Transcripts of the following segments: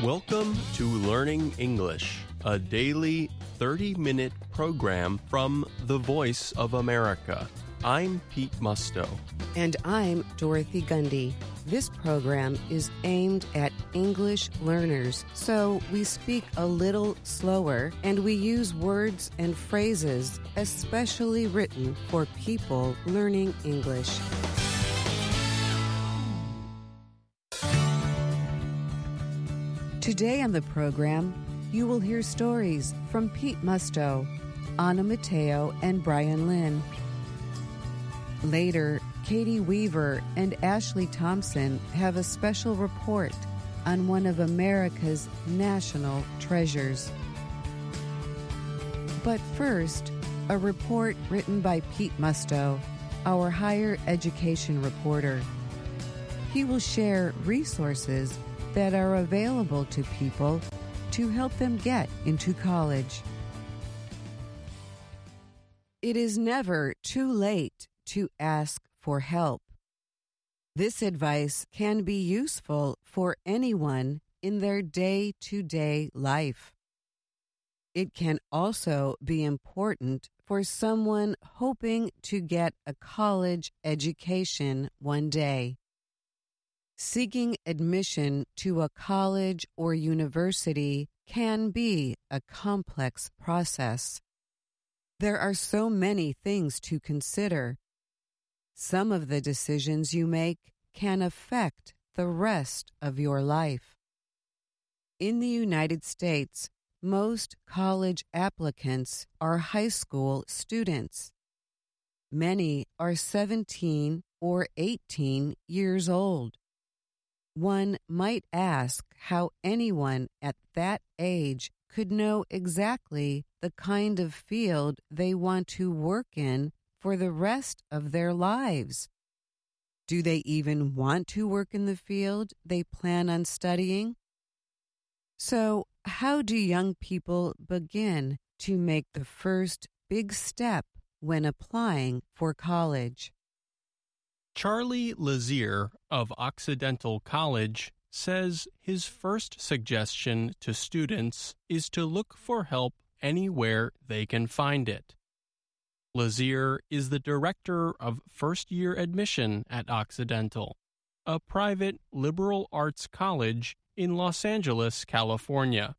Welcome to Learning English, a daily 30-minute program from the Voice of America. I'm Pete Musto. And I'm Dorothy Gundy. This program is aimed at English learners, so we speak a little slower and we use words and phrases especially written for people learning English. Today on the program, you will hear stories from Pete Musto, Anna Mateo, and Brian Lynn. Later, Katie Weaver and Ashley Thompson have a special report on one of America's national treasures. But first, a report written by Pete Musto, our higher education reporter. He will share resources that are available to people to help them get into college. It is never too late to ask for help. This advice can be useful for anyone in their day-to-day life. It can also be important for someone hoping to get a college education one day. Seeking admission to a college or university can be a complex process. There are so many things to consider. Some of the decisions you make can affect the rest of your life. In the United States, most college applicants are high school students. Many are 17 or 18 years old. One might ask how anyone at that age could know exactly the kind of field they want to work in for the rest of their lives. Do they even want to work in the field they plan on studying? So, how do young people begin to make the first big step when applying for college? Charlie Lazier of Occidental College says his first suggestion to students is to look for help anywhere they can find it. Lazier is the director of first-year admission at Occidental, a private liberal arts college in Los Angeles, California.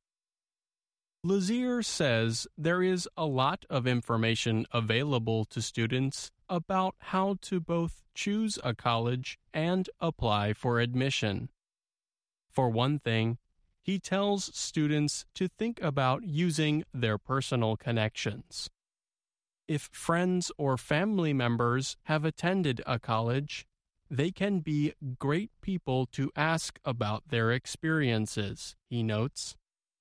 Lazier says there is a lot of information available to students about how to both choose a college and apply for admission. For one thing, he tells students to think about using their personal connections. If friends or family members have attended a college, they can be great people to ask about their experiences, he notes.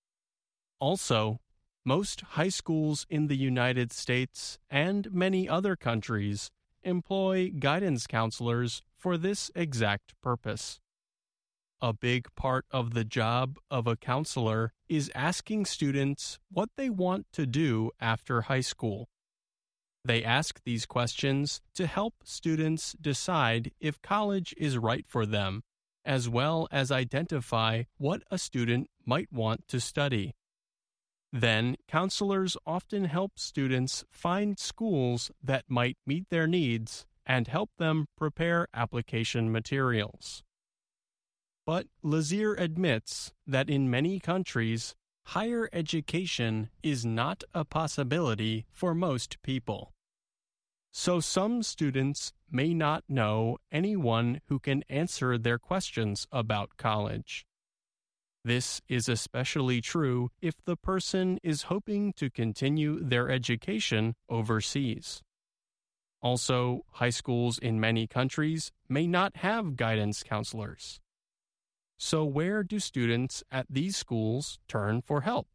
Also, most high schools in the United States and many other countries employ guidance counselors for this exact purpose. A big part of the job of a counselor is asking students what they want to do after high school. They ask these questions to help students decide if college is right for them, as well as identify what a student might want to study. Then, counselors often help students find schools that might meet their needs and help them prepare application materials. But Lazier admits that in many countries, higher education is not a possibility for most people. So some students may not know anyone who can answer their questions about college. This is especially true if the person is hoping to continue their education overseas. Also, high schools in many countries may not have guidance counselors. So where do students at these schools turn for help?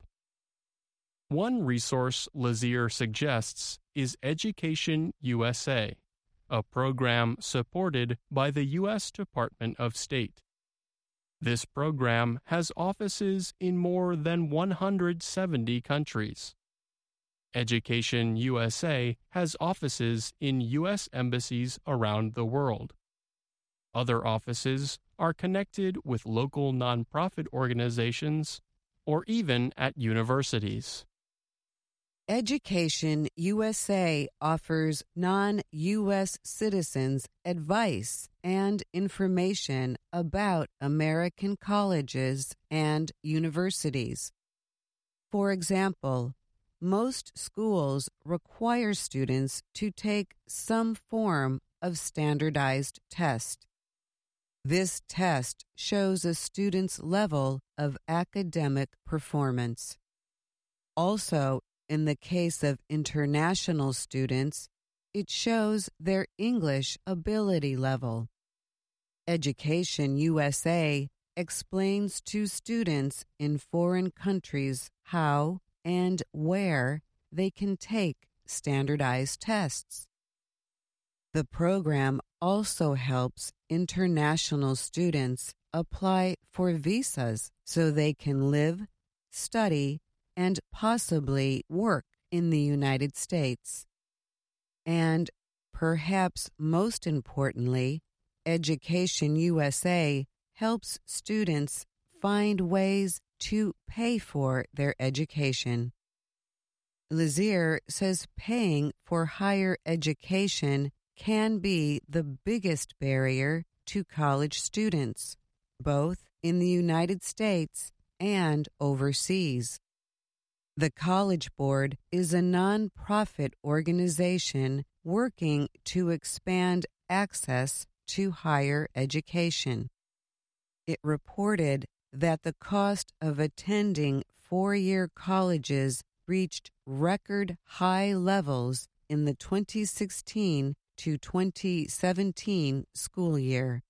One resource Lazier suggests is Education USA, a program supported by the U.S. Department of State. This program has offices in more than 170 countries. Education USA has offices in U.S. embassies around the world. Other offices are connected with local nonprofit organizations or even at universities. Education USA offers non-U.S. citizens advice and information about American colleges and universities. For example, most schools require students to take some form of standardized test. This test shows a student's level of academic performance. Also, in the case of international students, it shows their English ability level. Education USA explains to students in foreign countries how and where they can take standardized tests. The program also helps international students apply for visas so they can live, study, and possibly work in the United States. And perhaps most importantly, Education USA helps students find ways to pay for their education. Lazier says paying for higher education can be the biggest barrier to college students, both in the United States and overseas. The College Board is a non-profit organization working to expand access to higher education. It reported that the cost of attending four-year colleges reached record high levels in the 2016 to 2017 school year.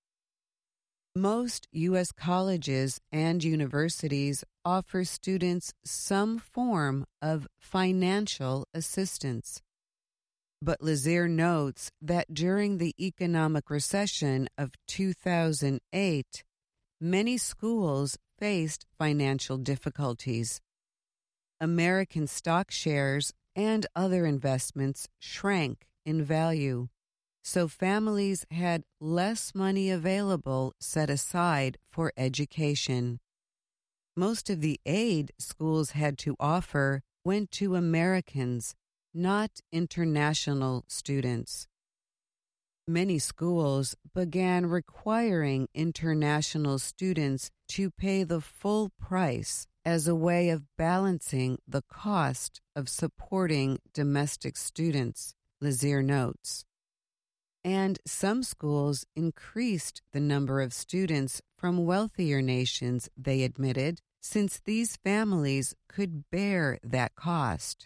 Most U.S. colleges and universities offer students some form of financial assistance. But Lazier notes that during the economic recession of 2008, many schools faced financial difficulties. American stock shares and other investments shrank in value, so families had less money available set aside for education. Most of the aid schools had to offer went to Americans, not international students. Many schools began requiring international students to pay the full price as a way of balancing the cost of supporting domestic students, Lazier notes. And some schools increased the number of students from wealthier nations, they admitted, since these families could bear that cost.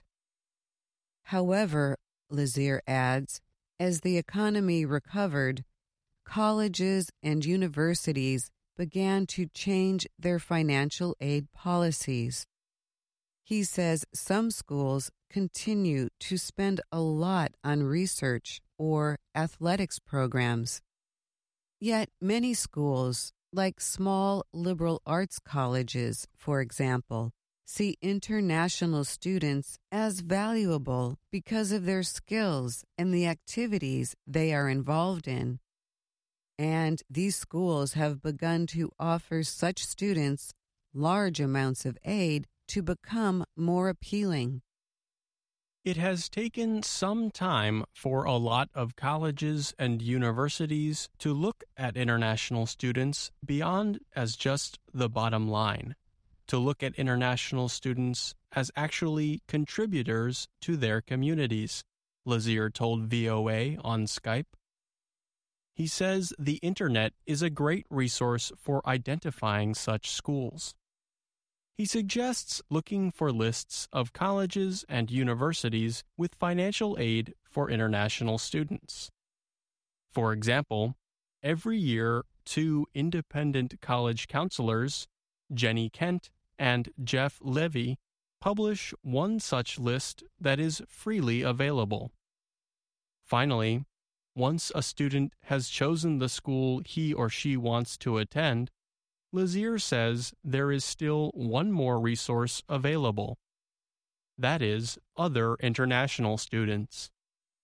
However, Lazier adds, as the economy recovered, colleges and universities began to change their financial aid policies. He says some schools continue to spend a lot on research or athletics programs. Yet many schools, like small liberal arts colleges, for example, see international students as valuable because of their skills and the activities they are involved in. And these schools have begun to offer such students large amounts of aid to become more appealing. It has taken some time for a lot of colleges and universities to look at international students beyond as just the bottom line, to look at international students as actually contributors to their communities, Lazier told VOA on Skype. He says the Internet is a great resource for identifying such schools. He suggests looking for lists of colleges and universities with financial aid for international students. For example, every year, two independent college counselors, Jenny Kent and Jeff Levy, publish one such list that is freely available. Finally, once a student has chosen the school he or she wants to attend, Lazier says there is still one more resource available. That is, other international students.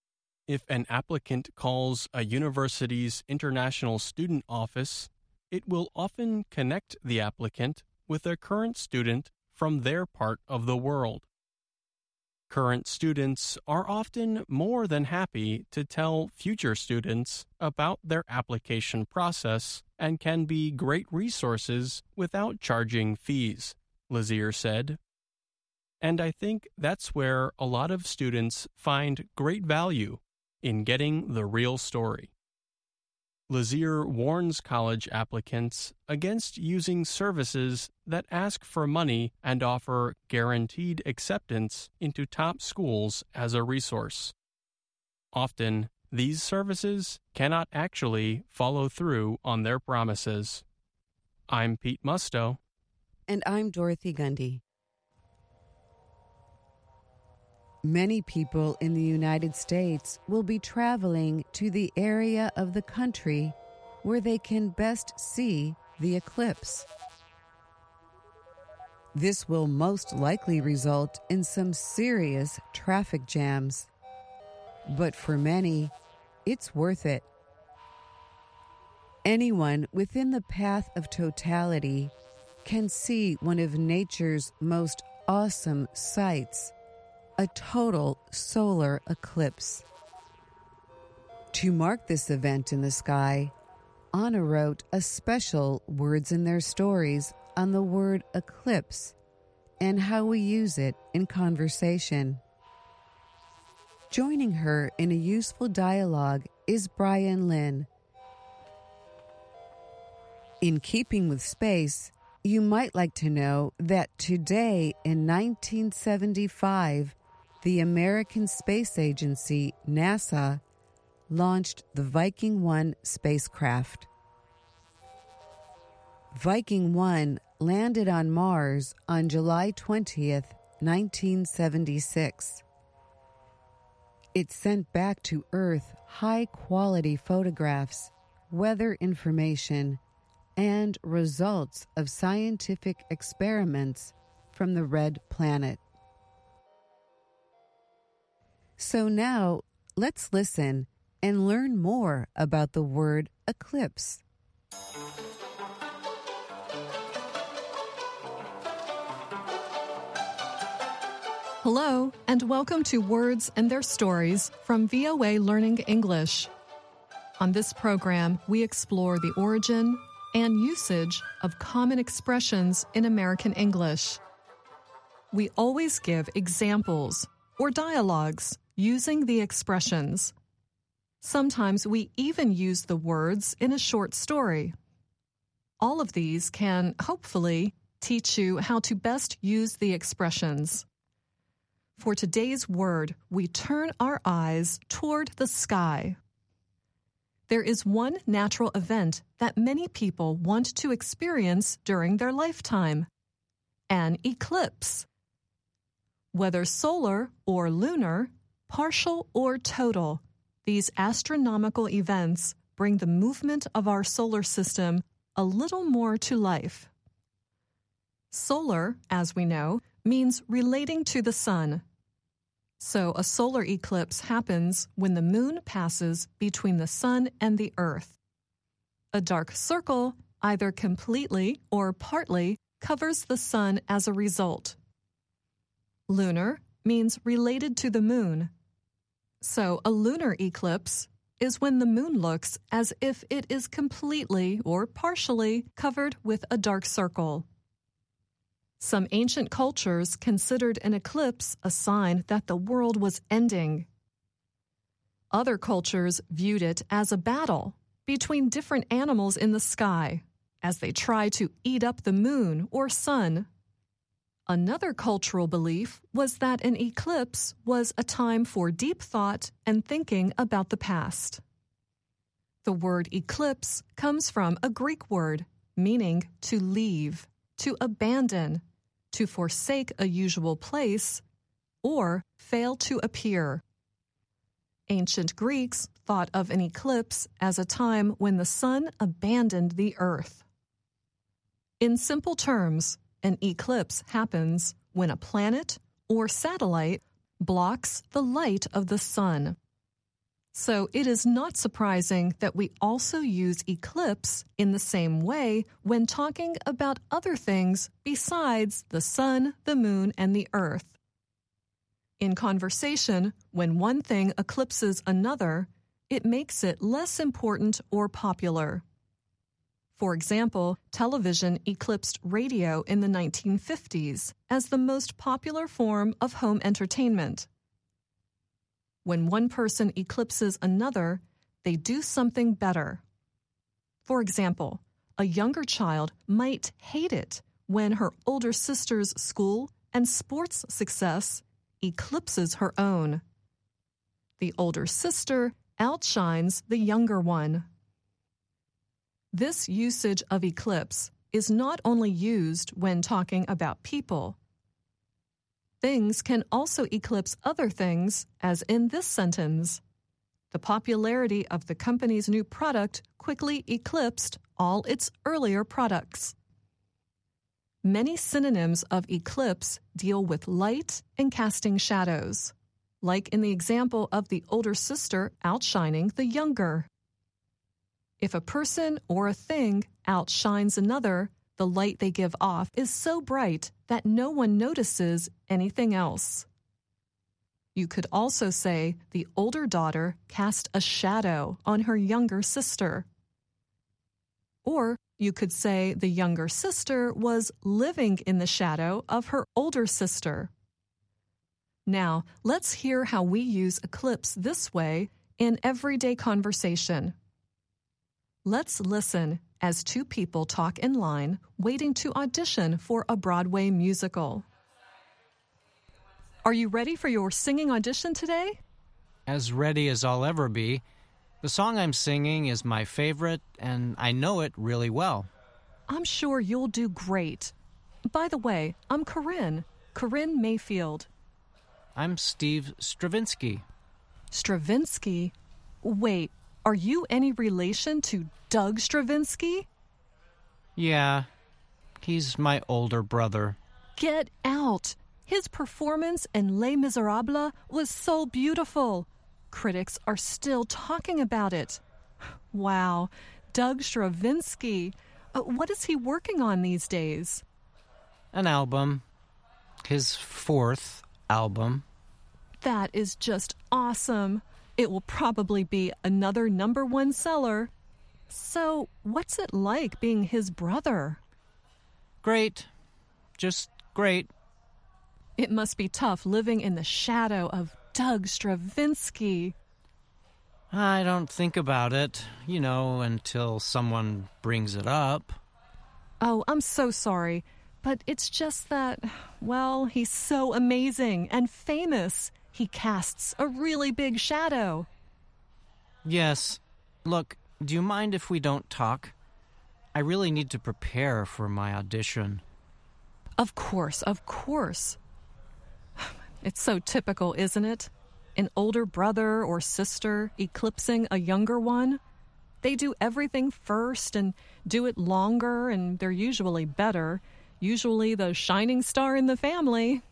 If an applicant calls a university's international student office, it will often connect the applicant with a current student from their part of the world. Current students are often more than happy to tell future students about their application process and can be great resources without charging fees, Lazier said. And I think that's where a lot of students find great value in getting the real story. Lazier warns college applicants against using services that ask for money and offer guaranteed acceptance into top schools as a resource. Often, these services cannot actually follow through on their promises. I'm Pete Musto. And I'm Dorothy Gundy. Many people in the United States will be traveling to the area of the country where they can best see the eclipse. This will most likely result in some serious traffic jams. But for many, it's worth it. Anyone within the path of totality can see one of nature's most awesome sights, a total solar eclipse. To mark this event in the sky, Anna wrote a special Words in Their Stories on the word eclipse and how we use it in conversation. Joining her in a useful dialogue is Brian Lynn. In keeping with space, you might like to know that today in 1975, the American Space Agency, NASA, launched the Viking 1 spacecraft. Viking 1 landed on Mars on July 20th, 1976. It sent back to Earth high-quality photographs, weather information, and results of scientific experiments from the Red Planet. So now, let's listen and learn more about the word eclipse. Hello, and welcome to Words and Their Stories from VOA Learning English. On this program, we explore the origin and usage of common expressions in American English. We always give examples or dialogues using the expressions. Sometimes we even use the words in a short story. All of these can, hopefully, teach you how to best use the expressions. For today's word, we turn our eyes toward the sky. There is one natural event that many people want to experience during their lifetime: an eclipse. Whether solar or lunar, partial or total, these astronomical events bring the movement of our solar system a little more to life. Solar, as we know, means relating to the sun. So a solar eclipse happens when the moon passes between the sun and the earth. A dark circle, either completely or partly, covers the sun as a result. Lunar means related to the moon. So a lunar eclipse is when the moon looks as if it is completely or partially covered with a dark circle. Some ancient cultures considered an eclipse a sign that the world was ending. Other cultures viewed it as a battle between different animals in the sky as they try to eat up the moon or sun. Another cultural belief was that an eclipse was a time for deep thought and thinking about the past. The word eclipse comes from a Greek word meaning to leave, to abandon, to forsake a usual place, or fail to appear. Ancient Greeks thought of an eclipse as a time when the sun abandoned the earth. In simple terms, an eclipse happens when a planet or satellite blocks the light of the sun. So it is not surprising that we also use eclipse in the same way when talking about other things besides the sun, the moon, and the earth. In conversation, when one thing eclipses another, it makes it less important or popular. For example, television eclipsed radio in the 1950s as the most popular form of home entertainment. When one person eclipses another, they do something better. For example, a younger child might hate it when her older sister's school and sports success eclipses her own. The older sister outshines the younger one. This usage of eclipse is not only used when talking about people. Things can also eclipse other things, as in this sentence. The popularity of the company's new product quickly eclipsed all its earlier products. Many synonyms of eclipse deal with light and casting shadows, like in the example of the older sister outshining the younger. If a person or a thing outshines another, the light they give off is so bright that no one notices anything else. You could also say the older daughter cast a shadow on her younger sister. Or you could say the younger sister was living in the shadow of her older sister. Now, let's hear how we use eclipse this way in everyday conversation. Let's listen as two people talk in line waiting to audition for a Broadway musical. Are you ready for your singing audition today? As ready as I'll ever be. The song I'm singing is my favorite, and I know it really well. I'm sure you'll do great. By the way, I'm Corinne Mayfield. I'm Steve Stravinsky. Stravinsky? Wait, are you any relation to Doug Stravinsky? Yeah, he's my older brother. Get out! His performance in Les Miserables was so beautiful. Critics are still talking about it. Wow, Doug Stravinsky. What is he working on these days? An album. His fourth album. That is just awesome. It will probably be another #1 seller. So, what's it like being his brother? Great. Just great. It must be tough living in the shadow of Doug Stravinsky. I don't think about it, until someone brings it up. Oh, I'm so sorry. But it's just that, well, he's so amazing and famous. He casts a really big shadow. Yes. Look, do you mind if we don't talk? I really need to prepare for my audition. Of course. It's so typical, isn't it? An older brother or sister eclipsing a younger one. They do everything first and do it longer, and they're usually better. Usually the shining star in the family.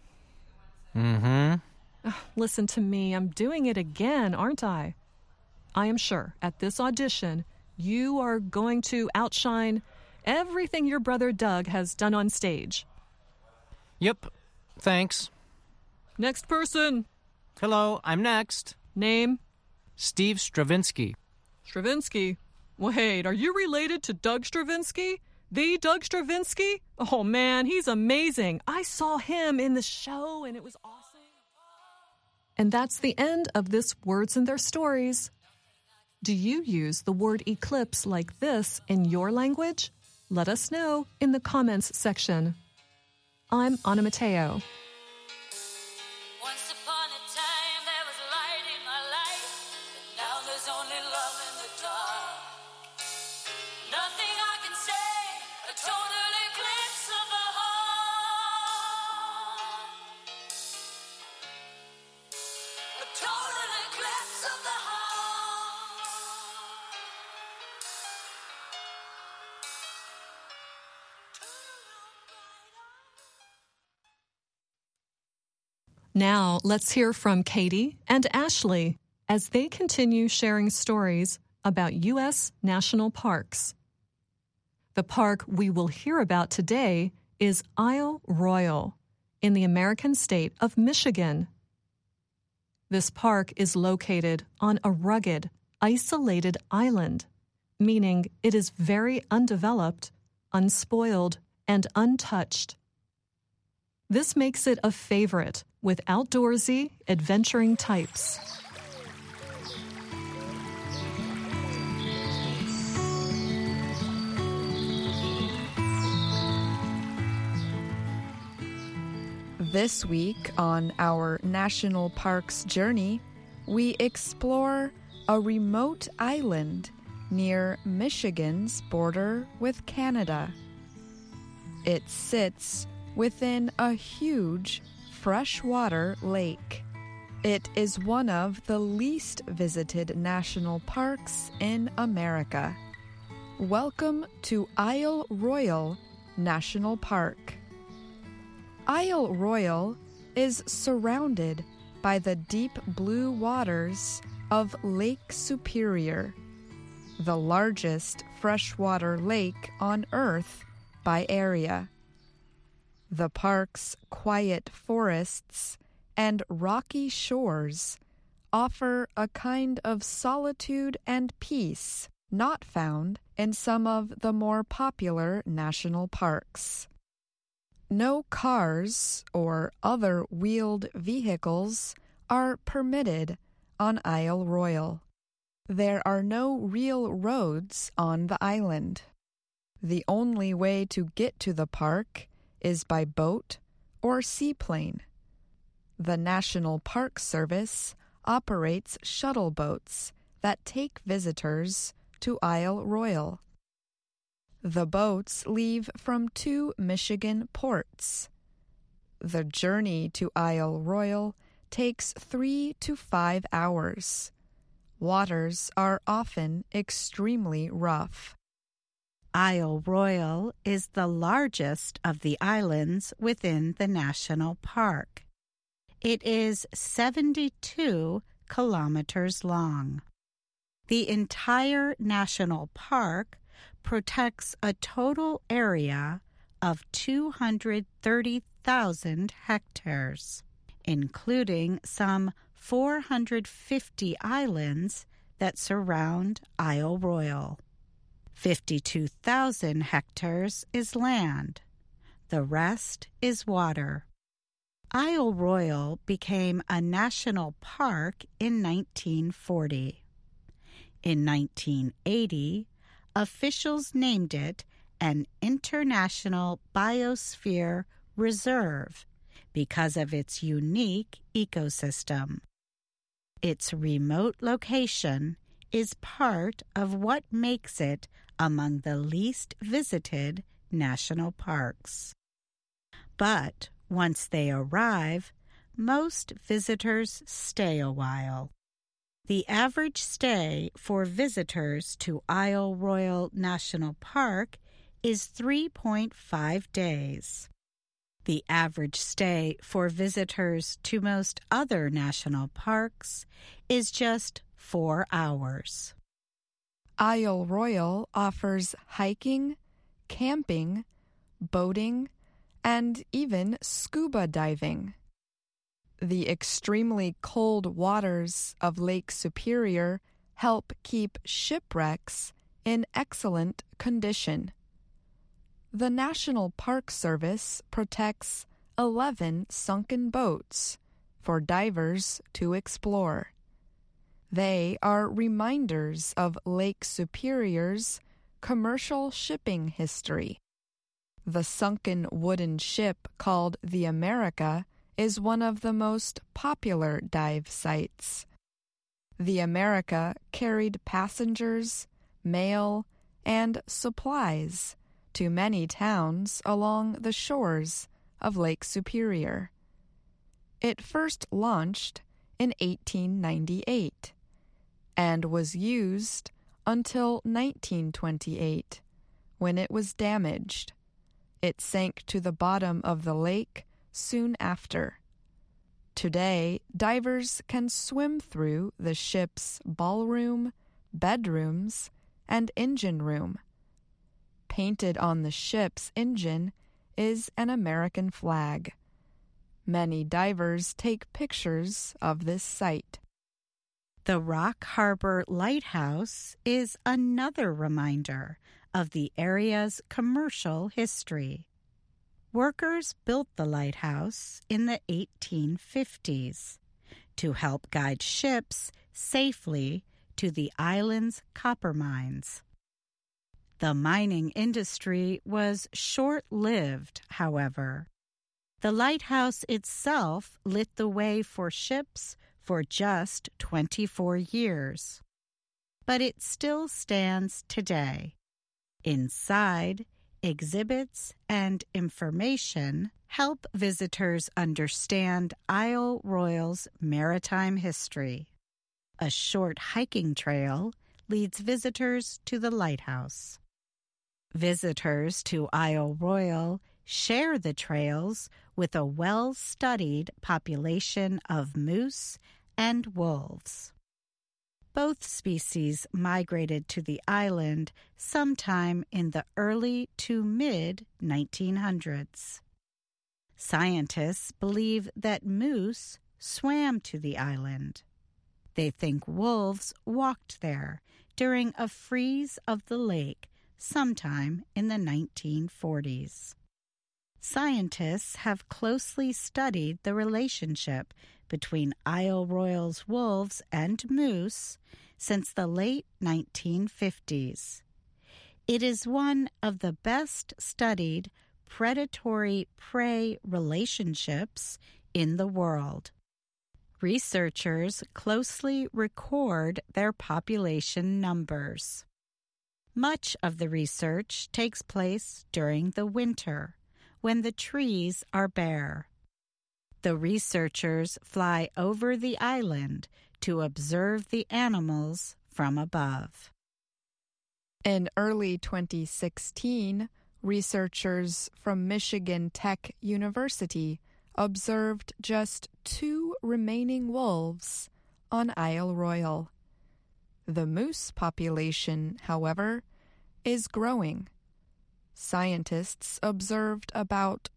Listen to me, I'm doing it again, aren't I? I am sure at this audition, you are going to outshine everything your brother Doug has done on stage. Yep, thanks. Next person. Hello, I'm next. Name? Steve Stravinsky. Stravinsky? Wait, are you related to Doug Stravinsky? The Doug Stravinsky? Oh man, he's amazing. I saw him in the show and it was awesome. And that's the end of this Words and Their Stories. Do you use the word eclipse like this in your language? Let us know in the comments section. I'm Anna Mateo. Once upon a time there was light in my life, but now there's only love in the dark. Nothing I can say, a total eclipse of the heart. A total eclipse of the heart. Now let's hear from Katie and Ashley. as they continue sharing stories about U.S. national parks. The park we will hear about today is Isle Royale in the American state of Michigan. This park is located on a rugged, isolated island, meaning it is very undeveloped, unspoiled, and untouched. This makes it a favorite with outdoorsy, adventuring types. This week on our National Parks journey, we explore a remote island near Michigan's border with Canada. It sits within a huge freshwater lake. It is one of the least visited national parks in America. Welcome to Isle Royale National Park. Isle Royale is surrounded by the deep blue waters of Lake Superior, the largest freshwater lake on Earth by area. The park's quiet forests and rocky shores offer a kind of solitude and peace not found in some of the more popular national parks. No cars or other wheeled vehicles are permitted on Isle Royale. There are no real roads on the island. The only way to get to the park is by boat or seaplane. The National Park Service operates shuttle boats that take visitors to Isle Royale. The boats leave from 2 Michigan ports. The journey to Isle Royale takes 3 to 5 hours. Waters are often extremely rough. Isle Royale is the largest of the islands within the national park. It is 72 kilometers long. The entire national park protects a total area of 230,000 hectares, including some 450 islands that surround Isle Royale. 52,000 hectares is land. The rest is water. Isle Royale became a national park in 1940. In 1980, officials named it an International Biosphere Reserve because of its unique ecosystem. Its remote location is part of what makes it among the least visited national parks. But once they arrive, most visitors stay a while. The average stay for visitors to Isle Royale National Park is 3.5 days. The average stay for visitors to most other national parks is just 4 hours. Isle Royale offers hiking, camping, boating, and even scuba diving. The extremely cold waters of Lake Superior help keep shipwrecks in excellent condition. The National Park Service protects 11 sunken boats for divers to explore. They are reminders of Lake Superior's commercial shipping history. The sunken wooden ship called the America is one of the most popular dive sites. The America carried passengers, mail, and supplies to many towns along the shores of Lake Superior. It first launched in 1898 and was used until 1928, when it was damaged. It sank to the bottom of the lake soon after. Today, divers can swim through the ship's ballroom, bedrooms, and engine room. Painted on the ship's engine is an American flag. Many divers take pictures of this site. The Rock Harbor Lighthouse is another reminder of the area's commercial history. Workers built the lighthouse in the 1850s to help guide ships safely to the island's copper mines. The mining industry was short-lived, however. The lighthouse itself lit the way for ships for just 24 years. But it still stands today. Inside, exhibits and information help visitors understand Isle Royale's maritime history. A short hiking trail leads visitors to the lighthouse. Visitors to Isle Royale share the trails with a well-studied population of moose and wolves. Both species migrated to the island sometime in the early to mid-1900s. Scientists believe that moose swam to the island. They think wolves walked there during a freeze of the lake sometime in the 1940s. Scientists have closely studied the relationship between Isle Royale's wolves and moose since the late 1950s. It is one of the best studied predatory-prey relationships in the world. Researchers closely record their population numbers. Much of the research takes place during the winter, when the trees are bare. The researchers fly over the island to observe the animals from above. In early 2016, researchers from Michigan Tech University observed just 2 remaining wolves on Isle Royale. The moose population, however, is growing. Scientists observed about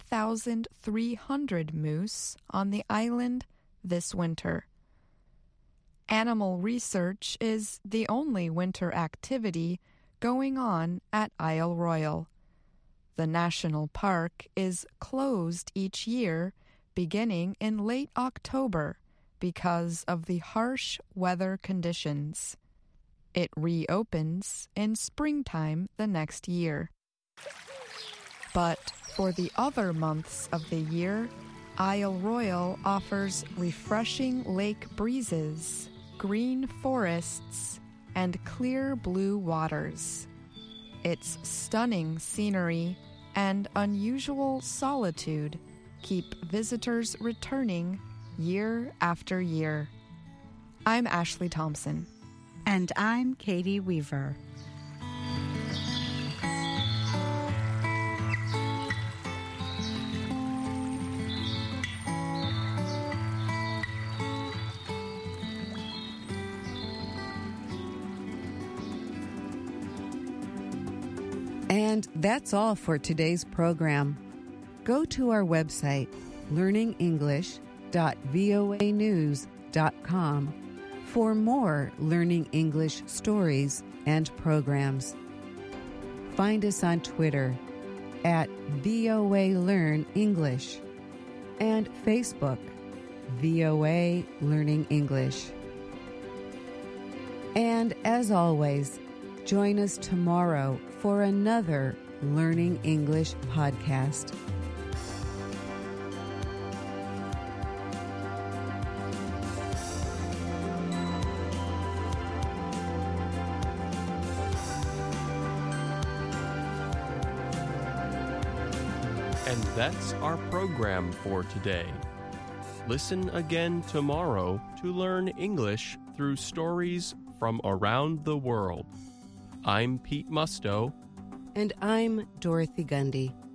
1,300 moose on the island this winter. Animal research is the only winter activity going on at Isle Royale. The national park is closed each year beginning in late October because of the harsh weather conditions. It reopens in springtime the next year. But for the other months of the year, Isle Royale offers refreshing lake breezes, green forests, and clear blue waters. Its stunning scenery and unusual solitude keep visitors returning year after year. I'm Ashley Thompson. And I'm Katie Weaver. And that's all for today's program. Go to our website, learningenglish.voanews.com, for more Learning English stories and programs. Find us on Twitter at VOA Learn English and Facebook, VOA Learning English. And as always, join us tomorrow for another Learning English podcast. And that's our program for today. Listen again tomorrow to learn English through stories from around the world. I'm Pete Musto. And I'm Dorothy Gundy.